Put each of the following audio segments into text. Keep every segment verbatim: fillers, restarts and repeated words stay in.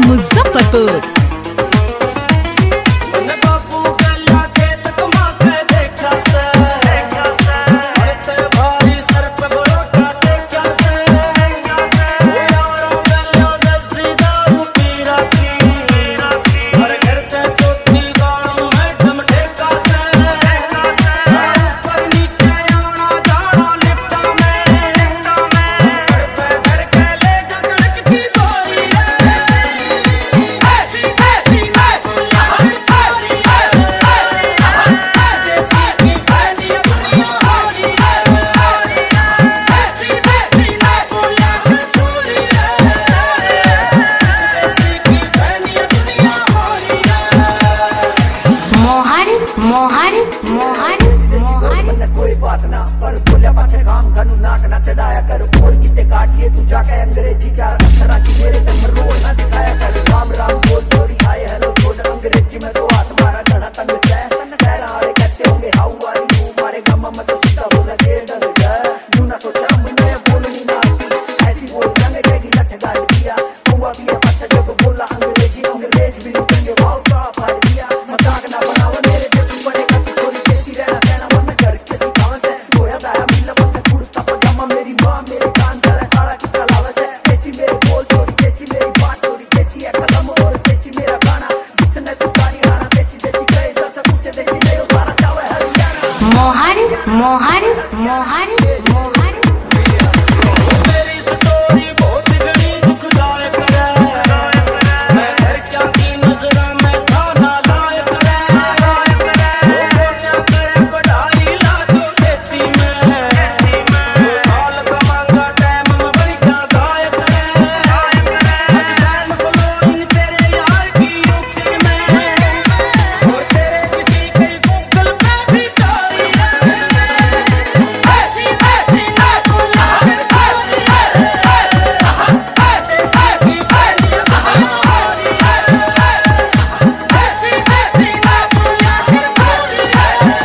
मुजफ्फरपुर। मोहन मोहन मोहन कोई बात ना पर बोलिया पाछे काम खनु नाक ना चढ़ाया कर बोल किते काटिए तू जाके अंग्रेजी चार अक्षरा की मेरे तक रोड ना दिखाया कर राम राम बोल चोरी आए हेलो बोल अंग्रेजी में तो हाथ मारा घड़ा तंग से सहरा वाले कहते होंगे हाउ आर यू मारे गम में तो सीधा हो लगे डर जा यू ना सोचा मैं बोलनी ना ऐसी बोल जाने कहेगी लठ गाड़ दिया हुआ भी पाछे जब बोला अंग्रेजी अंग्रेज भी निकलेंगे वाओ का फाड़ दिया मजाक ना बनाओ मेरे मोहन मोहन मोहन मोहन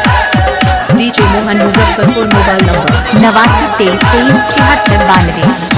मुजफ्फरपुर। मोबाइल नंबर नवासी तेईस तेईस छिहत्तर बानवे।